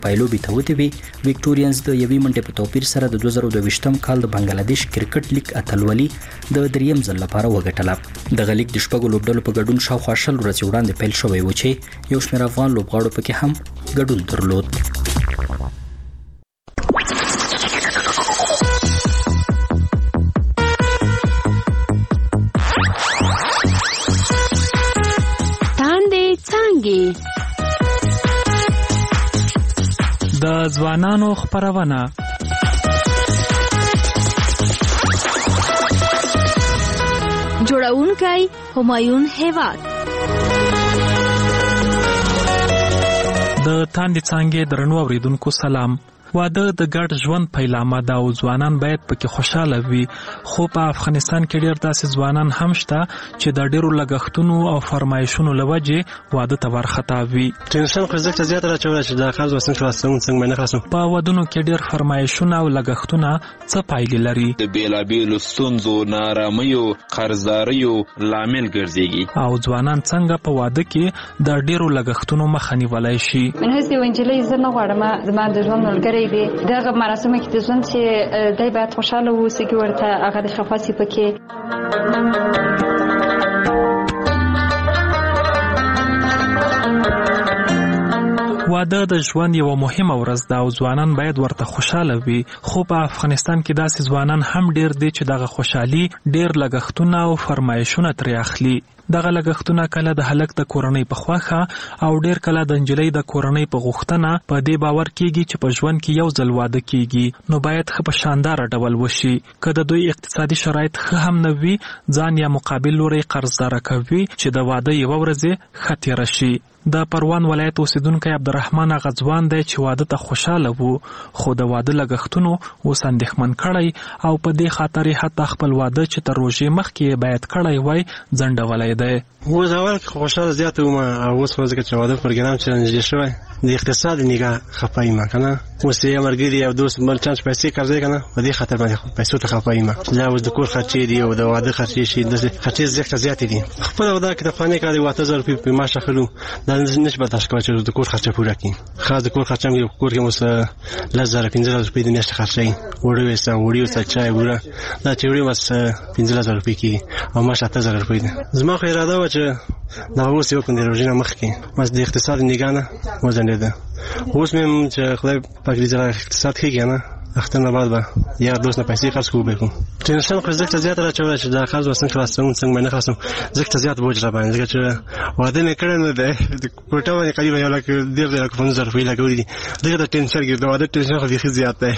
پایلوبي ته ودرېدې. وکټورینز د یوې منټې په توپیر سره د 2022م کال د بنگلاديش کرکټ لیګ اتلولي د دریم ځل لپاره وګټله. دغه لیګ د شپږو لوبډلو په ګډون شاوخوا 20 ورځې وړاندې پیل شوی و چې یو شمېر افغان لوبغاړو پکې هم ګډون درلود. د ځوانانو خپرونه جوړونکی همایون هیواد. د تاندې څانګې درنو اوریدونکو سلام. واده د ګډ ژوند پیلامه ده او ځوانان باید پکې خوشاله وي، خو په افغانستان کې ډېر داسې ځوانان هم شته چې د ډېرو لګښتونو او فرمایشونو له وجې واده ته ورخطا وي. ټینشن خو زیاته راچوله چې دا قرض وسنګ خلاصون څنګه نه خلاصون. په ودونو کې ډېر فرمایشونه او لګښتونه څه پایلې لري؟ د بیلابیلو ستونزو، نارامیو، قرضداریو لامل ګرځيږي. او ځوانان څنګه په واده کې د ډېرو لګښتونو مخه نیولای شي؟ من هسه ونجلې زه نه غواړم زما د ژوند ملګری دی دغه مراسم کې د ژوند چې دای باید خوشاله اوسي کې ورته هغه د خفاسي پکې. واده د ژوند یو مهمه ورځ ده او ځوانان باید ورته خوشاله وي، خو په افغانستان کې داسې ځوانان هم ډېر دي چې دغه خوشحالي ډېر لګښتونه او فرمایشونه ترې اخلي. دغه لګښتونه کله د هلک د کورنۍ په خوښه او ډېر کله د نجلۍ د کورنۍ په غوښتنه په دې باور کیږي چې په ژوند کې یو ځل واده کیږي، نو باید ښه په شانداره ډول وشي. که د دوی اقتصادي شرایط ښه هم نه وي، ځان یا مقابل لوري قرضداره کوي چې د واده یوه ورځ ښه تېره شي. د پروان ولایت اوسیدونکی عبدالرحمن هغه ځوان دی چې واده ته خوشاله وو، خو د واده لګښتونو اوس اندېښمن کړی او په دې خاطر یې حتی خپل واده چې تر روژې مخکې یې باید کړی وای ځنډولی دی. اوس اول کې خوشاله زیات وم او اوس خو ځکه چې واده پروګرام چې نږدې شوی د اقتصاد نگاه خفه یم که نه. اوس یې ملګري او دوست بل چانس پیسې قرضوي که نه، په دې خاطر باندې پیسو ته خفه یم چې دا اوس د کور خرچې دي او د واده خرچې شي، داسې خرچې زیاتې دي. خپله واده کې د افغاني کار د 8000 روپۍ په معاش اخلو، دا نشي برداشت کولی چې د کور خرچه پوره کړي. خاص د کور خرچه هم کور کې اوس 10000 روپۍ د میاشتې خرچوي. وړي ویسته وړي ویسته چای بوره دا چې وړي بس 15000 روپۍ کېږي او معاش 8000 روپۍ ده. زما خو اراده وه چې دا اوس یې وکړم د روژې نه مخکې بس د اقتصاد نګاه نه وځنډېده. اوس مې هم چې خدای پاک دې اقتصاد ښه کړي نه اختر نه بعد به یا دوست نه پیسې خرڅ کوو بکړو. ټینشن خو ځکه زیاته راچوله چې دا قرض وسنګ خلاصون څنګه نه خلاصون، ځکه زیات بوج را باندې ځکه چې واده مې کړی نه دی د کوټه باندې قریبا 1.5 روپۍ لګولي دي. دغه د ټینشن کې د واده ټینشن خو بیخي زیات دی.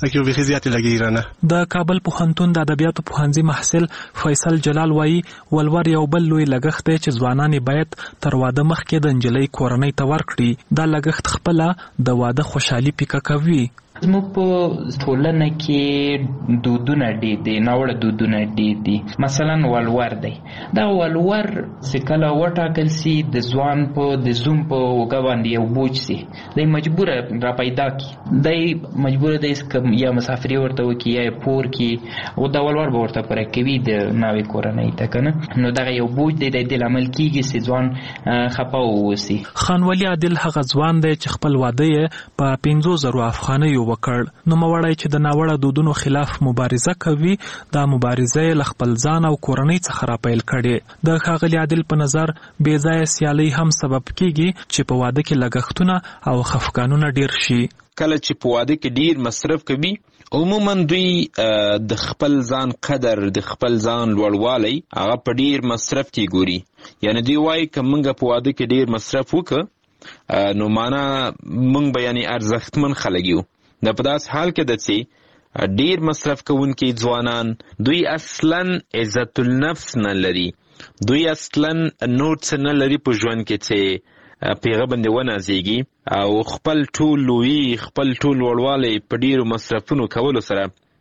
د کابل پوهنتون د ادبیاتو پوهنځي محصل فیصل جلال وایي ولور یو بل لوی لګښت دی چې ځوانان باید تر واده مخکې د نجلۍ کورنۍ ته ورکړي. دا لګښت خپله د واده خوشحالي پیکه کوي. زموږ په ټولنه کې دودونه ډېر دي، ناوړه دودونه ډېر دي. مثلا ولور دی، دا ولور چې کله وټاکل سي د ځوان په د زوم په اوږه باندې یو بوج سي، دی مجبوره را پیدا کړي، دی مجبوره دی یا مسافري ورته وکړي یا پور کړي او دا ولور به ورته پوره کوي د ناوې کورنۍ ته که نه. نو دغه یو بوج دی د دې لامل کېږي چې ځوان خفه واوسي. خانولي عادل هغه ځوان دی چې خپل واده یې په 50,000 افغانیو وکړ. نوموړی چې د ناوړه دودونو خلاف مبارزه کوي، دا مبارزه یې له خپل ځان او کورنۍ څخه راپیل کړې. د ښاغلي عادل په نظر بې ځایه سیالۍ هم سبب کیږي چې په واده کې لګښتونه او خفګانونه ډیر شي. کله چې په واده کې ډیر مصرف کوي، عموما دوی د خپل ځان قدر، د خپل ځان لوړوالی هغه په ډیر مصرف کې ګوري. یعنی دوی وایي که موږ په واده کې ډیر مصرف وکړو نو معنا موږ به یعنی ارزښتمن خلک یو. دا په داس حال کې ده چې ډیر مصرف کوونکي ځوانان دوی اصلا عزت النفس نه لري، دوی اصلا نور څه نه لري په ژوند کې چې پیغه باندې ونازېږي او خپل ټول لوی خپل ټول وړوالی په ډیرو مصرفونو کولو سره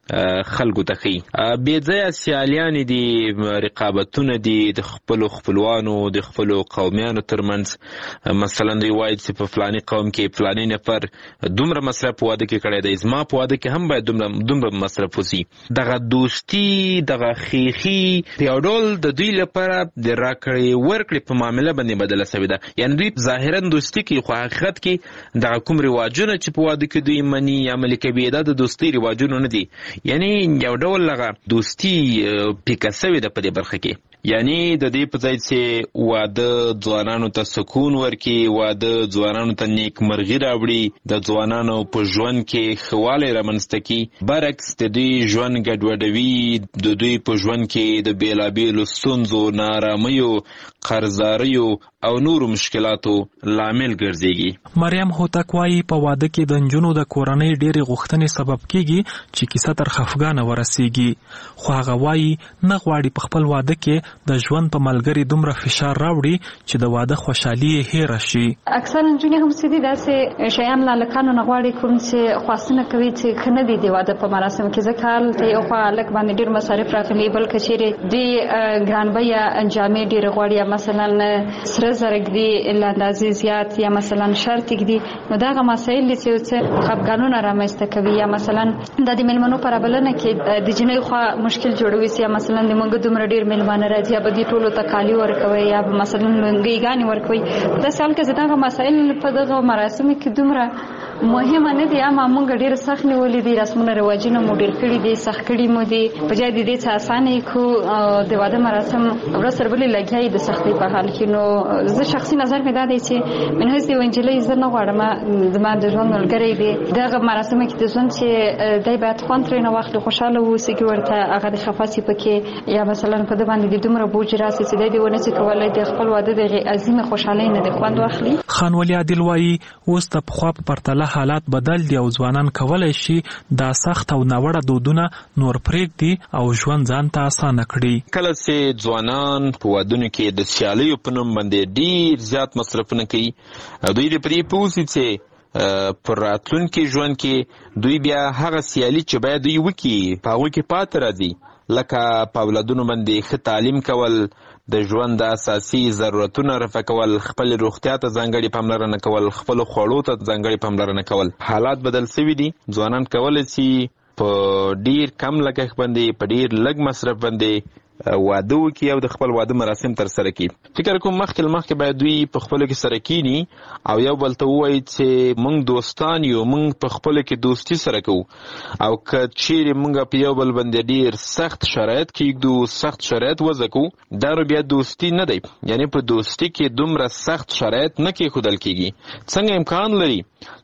خلکو ته ښیي. بې ځایه سیالیانې دي، رقابتونه دي د خپلو خپلوانو د خپلو قومیانو ترمنځ. مثلا دوی وایي چې په فلاني قوم کې فلاني نفر دومره مصرف په واده کې کړی دی، زما په واده کې هم باید دومره مصرف وسي. دغه دوستي، دغه خیخي په یو ډول د دوی لپاره د راکړې ورکړې په معامله باندې بدله سوې ده. یعنې دوی ظاهرا دوستي کوي، خو حقیقت کې دغه کوم رواجونه چې په واده کې دوی مني یا عملي کوي دا د دوستي رواجونه نه دي. یعنې یو ډول هغه دوستي پیکه سوې ده په دې برخه کې. یعنی د دې په ځای چې واده ځوانانو ته سکون ورکړي، واده ځوانانو ته نیکمرغي راوړي، د ځوانانو په ژوند کې ښه والی رامنځته کړي، برعکس د دوی ژوند ګډوډوي، د دوی په ژوند کې د بېلابېلو ستونزو، نااراميو، قرضداریو او نورو مشکلاتو لامل ګرځېږي. مریم هوتک وایي په واده کې د نجونو د کورنۍ ډېرې غوښتنې سبب کېږي چې کیسه تر خفګانه ورسېږي، خو هغه وایي نه غواړي په خپل واده کې د ژوند په ملګري دومره فشار راوړي چې د واده خوشحالي یې هېره شي. اکثر نجونې هم څه دي داسې شیان له هلکانو نه غواړي کوم چې خواستونه کوي چې ښه نه دي د واده په مراسمو کې، ځکه هلته یو خوا هلک باندې ډېر مصارف راغلي، بل که چیرې دوی ګران بیه جامې ډېرې غواړي یا مثلا سره زر ږدي له اندازې زیات یا مثلا شرط ږدي، نو دغه مسایل دي چې څه خفګانونه رامنځته کوي. یا مثلا د میلمنو په رابلنه کې د جنۍ خوا مشکل جوړوي چې یا مثلا د موږ دومره ډېر میلمانه راځي یا به دې ټولو ته کالي ورکوي یا مثلا لونګۍ ورکوي. داسې حال کې دغه مسایل په دغه مراسمو کې دومره مهمه نه دي، اما موږ ډېر سخت نیولي دي، رسمونه رواجونه مو ډېر کړي دي، سخت کړي مو دي، په ځای د دې څه اسانه کو د واده مراسم ورځ سره بلې لګیا د سختۍ په حال کې. نو زه شخصي نظر مې دا دی چې من هیڅ یو نجلۍ زه نه غواړم زما د ژوند ملګری دی دغه مراسمو کې د ژوند چې دی باید خوند ترېنه واخلي، خوشحاله واوسي، کې ورته هغه د خفه سي پکې یا مثلا په ده باندې د دومره بوج راسي چې دی ونه شي کولی د خپل واده د عظیمې خوشحالۍ نه د خوند واخلي. خانولي عادل وایي اوس د پخوا په پرتله حالات بدل دي او ځوانان کولی شي دا سخت او ناوړه دودونه نور پرېږدي او ژوند ځان ته اسانه کړي. کله چې ځوانان په ودونو کې د سیالیو په نوم باندې ډېر زیات مصرفونه کوي، دوی د پرې پوهېږي چې پر راتلونکي ژوند کې دوی بیا هغه سیالي چې باید دوی وکړي په هغوی کې پاتې راځي، لکه په اولادونو باندې ښه تعلیم کول، د ژوند د اساسي ضرورتونه رفع کول، خپل روغتیا ته ځانګړې پاملرنه کول، خپلو خوړو ته ځانګړې پاملرنه کول. حالات بدل سوي دي، ځوانان کولی شي په ډیر کم لګښت باندې په ډیر لږ مصرف باندې واده وکړي او د خپل واده مراسم تر سره کړي. فکر کوم مخکې باید دوی په خپلو کې سره کینی او یو بل ته ووایي چې موږ دوستان یو، موږ په خپلو کې دوستي سره کوو، او که چیرې موږ په یو بل باندې ډیر سخت شرایط کېږدو، سخت شرایط وضع کوو، دا نو بیا دوستي نه دی. یعنې په دوستي کې دومره سخت شرایط نه کېښودل کېږي. څنګه امکان لري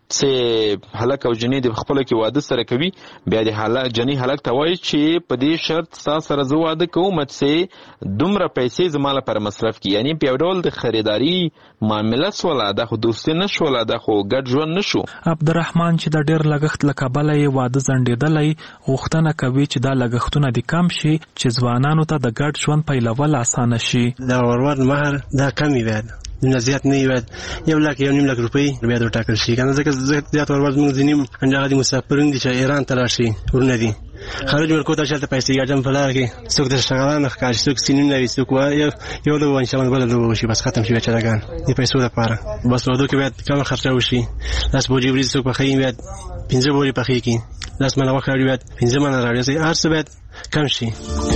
چې هلک او جنۍ د خپلو کې واده سره کوي، بیا د جنۍ هلک ته وایي چې په دې شرط ستا سره زه واده کوم چې دومره پیسې زما لپاره مصرف کړي. یعنې په یو ډول د خریداري معامله سوله، دا خو دوستي نه شوله، دا خو ګډ ژوند نه شو. عبدالرحمن چې د ډېر لګښت له کبله یې واده ځنډېدلی، غوښتنه کوي چې دا لګښتونه دې کم شي چې ځوانانو ته د ګډ ژوند پیلول اسانه شي. دا ورور مهر دا کم وي، باید نه زیات نه وي، 1,00,000 1,00,000 روپۍ باید ورټاکل شي. کنه ځکه زیات ورور زموږ ځینې همدغه دي مسافرین دي چې ایران ته راشي، ورونه دي خارج ورکو ته شلته پیسې ګټم په لار کې، څوک د شغلانه ښکاري، څوک سینون لري، څوک یو لوبه انشاءالله بله لوبه وشي، بس ختم شي بیچارهګان د پیسو لپاره. بس واده کې باید کمه خرچه وشي. 10 بوجۍ وریجې څوک پخوي باید 15 بوجۍ پخې کړي، 10 منه غوښه راوړي باید 15 منه راوړي، هر څه باید کم شي.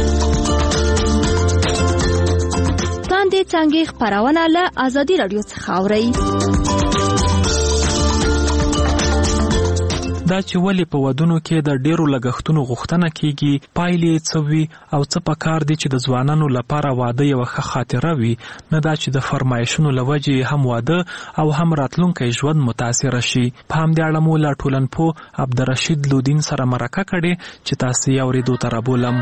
تاندې څنګه خبرونه له ازادي رادیو څخه اورئ. دا چې ولې په ودونو کې د ډیرو لګښتونو غوښتنه کیږي، پایلې څه وي او څه پکار دي چې د ځوانانو لپاره واده یوه ښه خاطره وي، نه دا چې د فرمایشونو له وجې هم واده او هم راتلونکی ژوند متاثره شي. په همدې اړه مو له ټولنپوه عبدالرشید لودین سره مرکه کړې چې تاسو یې اورېدو ته رابولم.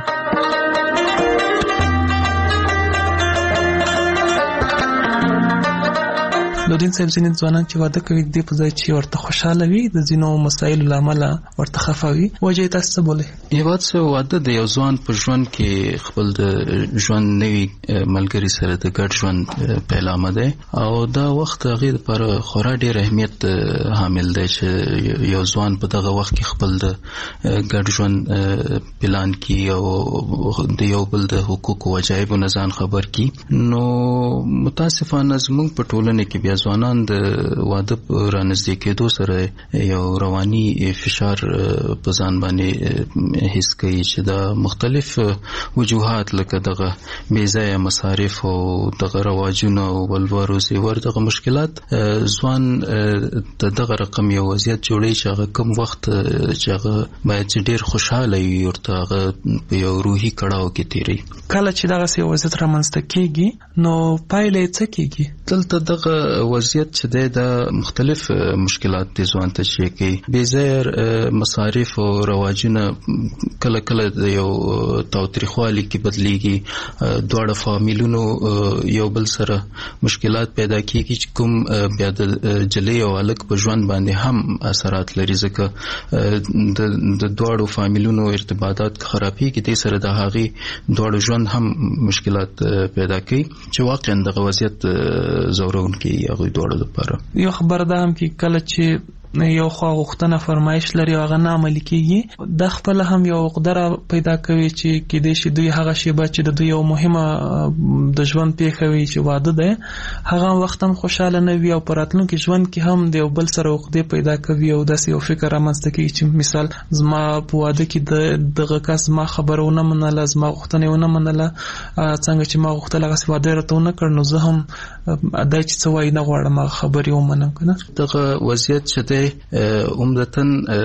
نورین صاحب ځینې ځوانان چې واده کوي د په ځای چې ورته خوشاله وي د ځینو مسایلو له امله ورته خفه وي وجه تاسو څه بولئ؟ یواد څه واده د یو ځوان په ژوند کې خپل د ژوند نوي ملګري سره د ګډ ژوند پیلامه دی او دا وخت هغې دپاره خورا ډېر اهمیت حامل دی چې یو ځوان په دغه وخت کې خپل د ګډ ژوند پلان کړي او د یو بل د حقوقو وجایبو نه ځان خبر کړي. نو متاسفانه زموږ په ټولنه کې بیا ځوانان د واده رانږدې کېدو سره یو رواني فشار په ځان باندې حس کوي چې دا مختلف وجوهات لکه دغه بېځایه مصارف او دغه رواجونه او ولور او زیور دغه مشکلات ځوان د دغه رقم یو وضعیت جوړوي چې هغه کوم وخت چې هغه باید چې ډېر خوشحاله وي ورته هغه په یو روحي کړاو کې تېروي. کله چې دغسې وضعیت رامنځته کېږي نو پایله یې څه کېږي؟ دلته دغه وضعیت چې دی دا مختلف مشکلات دي ځوان ته چې کوي. بېځایه مصارف او رواجونه کله کله د یو تاوتریخوالي کې بدلیږي. دواړه فامیلونو یو بل سره مشکلات پیدا کېږي چې کوم بیا د جلۍ او هلک په ژوند باندې هم اثرات لري ځکه د دواړو فامیلونو ارتباطات خرابېږي. دې سره د هغې دواړو ژوند هم مشکلات پیدا کوي چې واقعا دغه وضعیت زورونکی هغوی دواړو لپاره. یو خبر ده هم کې کله چې یو خوا غوښتنه فرمایش لري او هغه نه عملي کېږي د خپله هم یو عقده پیدا کوي چې کېدای شي دوی هغه شیبه چې د دوی یو مهمه د ژوند پیښه وي چې واده دی هغه وخت هم خوشحاله نه وي او په راتلونکي ژوند کې هم د یو بل سره عقدې پیدا کوي او داسې یو فکر رامنځته کوي چې مثال زما په واده کې دغه کس زما خبره ونه منله زما غوښتنه ونه منله څنګه چې ما غوښتل هغسې واده یې راته ونه کړ نو زه هم دا چې څه وایي نه غواړم هغه خبرې ومنم که نه. دغه وضعیت چې دی عمدتاً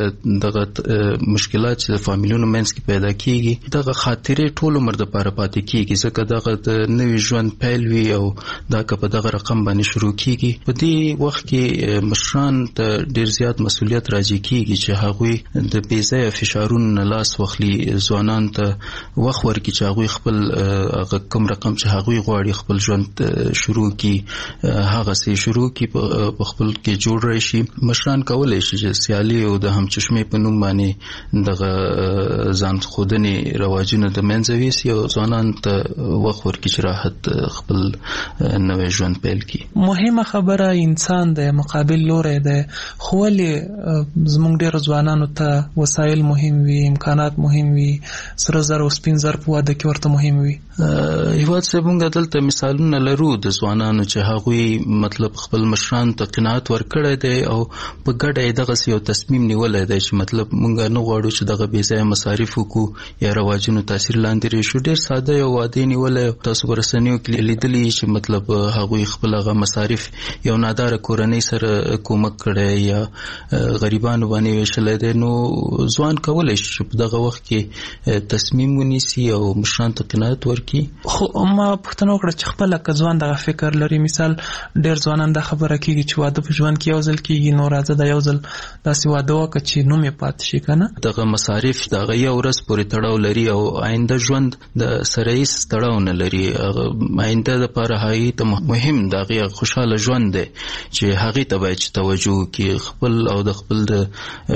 دغه مشکلات چې د فامیلونو منځ کې پیدا کېږي دغه خاطرې ټول عمر دپاره پاتې کېږي ځکه دغه د نوي ژوند پیل وي او دا که په دغه رقم باندې شروع کېږي. په دې وخت کې مشران ته ډېر زیات مسؤلیت راجع کېږي چې هغوی د بېځایه فشارونو نه لاس واخلي ځوانانو ته وخت ورکړي چې هغوی خپل هغه کوم رقم چې هغوی غواړي خپل ژوند شروع کړي هغسې شروع کړي په خپل کې جوړ راشي. مشران کولی شي چې سیالي او د همچشمې په نوم باندې دغه ځان ښودنې رواجونه د منځه ویسي او ځوانانو ته وخت ورکړي چې راحت خپل نوی ژوند پیل کړي. مهمه خبره انسان دی مقابل لوری دی خو ولې زموږ ډېرو ځوانانو ته وسایل مهم وي امکانات مهم وي سره زر او سپین زر په واده کې ورته مهم وي؟ هیواد صاحب موږ دلته مثالونه لرو د ځوانانو چې هغوی مطلب خپل مشرانو ته قناعت ورکړی دی او په ګډه یې دغسې یو تصمیم نیولی دی چې مطلب موږ نه غواړو چې دغه بېځایه مصارف وکړو یا رواجونو تاثیر لاندې راشو. ډېر ساده یو واده یې نیولی تاسو په رسنیو کې لیدلي چې مطلب هغوی خپل هغه مصارف یو ناداره کورنۍ سره کومک کړی یا غریبانو باندې ویشلی دی. نو ځوان کولی شي چې په دغه وخت کې تصمیم ونیسي او مشرانو ته قناعت ورکړي. خو ما پوښتنه وکړه چې خپله که ځوان دغه فکر لري مثال ډېر ځوانان دا خبره کېږي چې واده په ژوند کې یو ځل کېږي نو راځه دا یو ځل داسې واده وکړه چې نوم یې پاتې شي که نه. دغه مصارف د هغه یو ورځ پورې تړاو لري او آینده ژوند د سره هېڅ تړاو نه لري. آینده دپاره هغې ته مهم د هغې خوشحاله ژوند دی چې هغې ته باید چې توجه وکړي خپل او د خپل د